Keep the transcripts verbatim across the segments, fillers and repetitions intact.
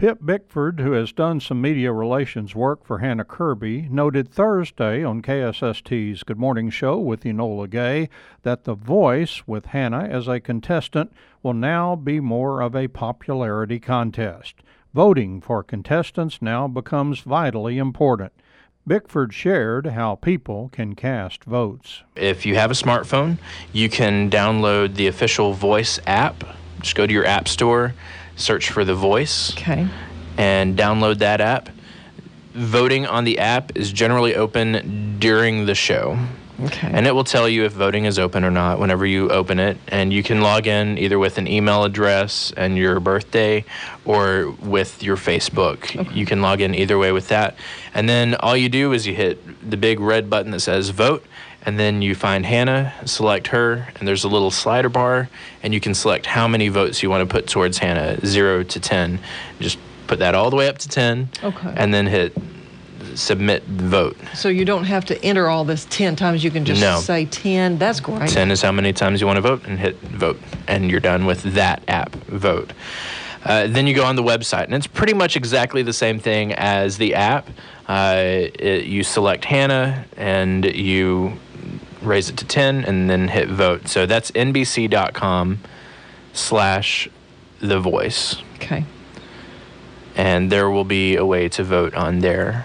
Pip Bickford, who has done some media relations work for Hannah Kirby, noted Thursday on K S S T's Good Morning Show with Enola Gay that The Voice with Hannah as a contestant will now be more of a popularity contest. Voting for contestants now becomes vitally important. Bickford shared how people can cast votes. If you have a smartphone, you can download the official Voice app. Just go to your app store, search for The Voice, okay, and download that app. Voting on the app is generally open during the show. Okay. And it will tell you if voting is open or not whenever you open it. And you can log in either with an email address and your birthday or with your Facebook. Okay. You can log in either way with that. And then all you do is you hit the big red button that says vote. And then you find Hannah, select her, and there's a little slider bar. And you can select how many votes you want to put towards Hannah, zero to ten. Just put that all the way up to ten. Okay. And then hit submit vote. So you don't have to enter all this ten times. You can just no. say ten. That's great. ten is how many times you want to vote, and hit vote. And you're done with that app, vote. Uh, then you go on the website, and it's pretty much exactly the same thing as the app. Uh, it, you select Hannah, and you raise it to ten, and then hit vote. So that's nbc.com slash The Voice. Okay. And there will be a way to vote on there.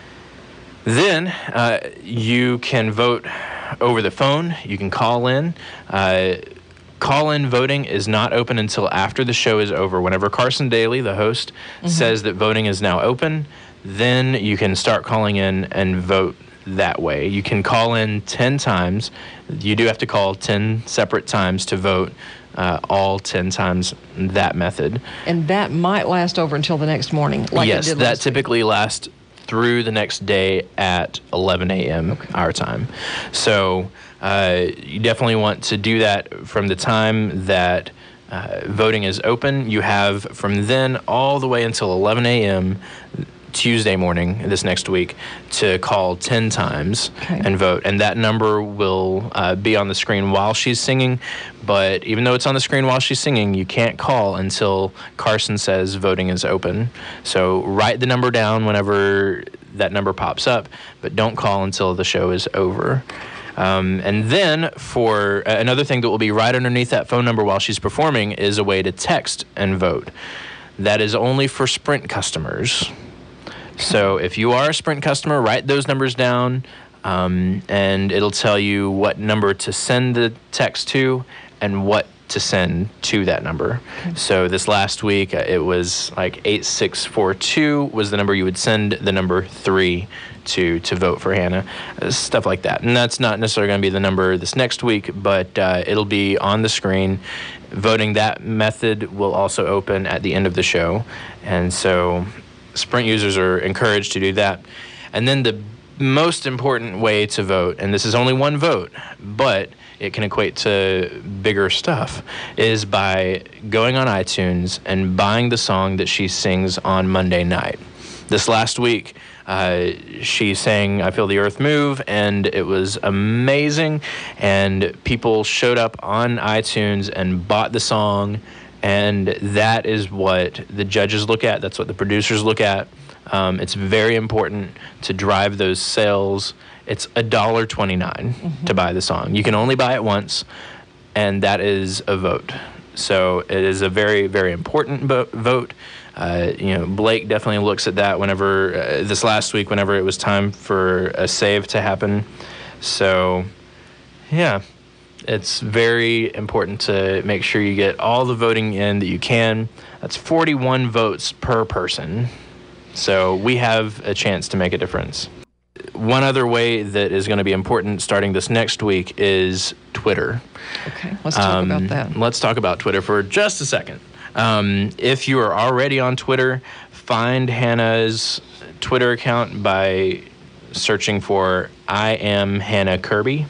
Then uh, you can vote over the phone. You can call in. Uh, call-in voting is not open until after the show is over. Whenever Carson Daly, the host, mm-hmm. says that voting is now open, then you can start calling in and vote that way. You can call in ten times. You do have to call ten separate times to vote, uh, all ten times that method. And that might last over until the next morning, like yes, it did that last typically week. lasts through the next day at eleven a.m. Okay. our time. So uh, you definitely want to do that from the time that uh, voting is open. You have from then all the way until eleven a.m. Tuesday morning this next week to call ten times okay. and vote. And that number will uh, be on the screen while she's singing. But even though it's on the screen while she's singing, you can't call until Carson says voting is open. So write the number down whenever that number pops up, but don't call until the show is over. Um, and then for uh, another thing that will be right underneath that phone number while she's performing is a way to text and vote. That is only for Sprint customers. So if you are a Sprint customer, write those numbers down, um, and it'll tell you what number to send the text to and what to send to that number. Okay. So this last week, uh, it was like eight six four two was the number you would send the number three to to vote for Hannah, uh, stuff like that. And that's not necessarily going to be the number this next week, but uh, it'll be on the screen. Voting that method will also open at the end of the show, and so Sprint users are encouraged to do that. And then the most important way to vote, and this is only one vote, but it can equate to bigger stuff, is by going on iTunes and buying the song that she sings on Monday night. This last week, uh, she sang I Feel the Earth Move, and it was amazing. And people showed up on iTunes and bought the song. And that is what the judges look at. That's what the producers look at. Um, it's very important to drive those sales. It's one dollar and twenty-nine cents mm-hmm. to buy the song. You can only buy it once, and that is a vote. So it is a very, very important bo- vote. Uh, you know, Blake definitely looks at that whenever, uh, this last week, whenever it was time for a save to happen. So, yeah. It's very important to make sure you get all the voting in that you can. That's forty-one votes per person. So we have a chance to make a difference. One other way that is going to be important starting this next week is Twitter. Okay, let's talk um, about that. Let's talk about Twitter for just a second. Um, if you are already on Twitter, find Hannah's Twitter account by searching for I am Hannah Kirby.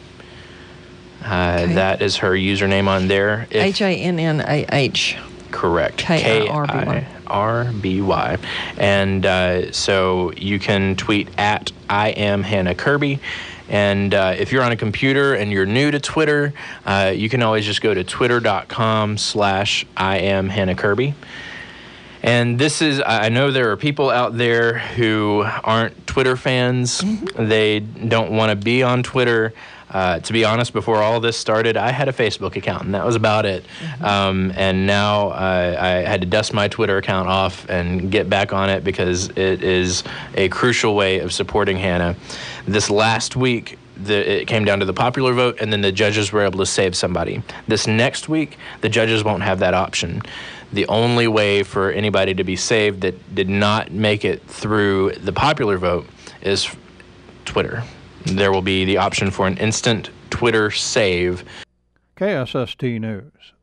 Uh, Okay. That is her username on there. If, H A N N A H. Correct. K I R B Y. K I R B Y. And uh, so you can tweet at I am Hannah Kirby. And uh, if you're on a computer and you're new to Twitter, uh, you can always just go to twitter.com slash I am Hannah Kirby. And this is, I know there are people out there who aren't Twitter fans. Mm-hmm. They don't want to be on Twitter. Uh, to be honest, before all this started, I had a Facebook account, and that was about it. Mm-hmm. Um, and now uh, I had to dust my Twitter account off and get back on it because it is a crucial way of supporting Hannah. This last week, The, it came down to the popular vote, and then the judges were able to save somebody. This next week, the judges won't have that option. The only way for anybody to be saved that did not make it through the popular vote is Twitter. There will be the option for an instant Twitter save. K S S T News.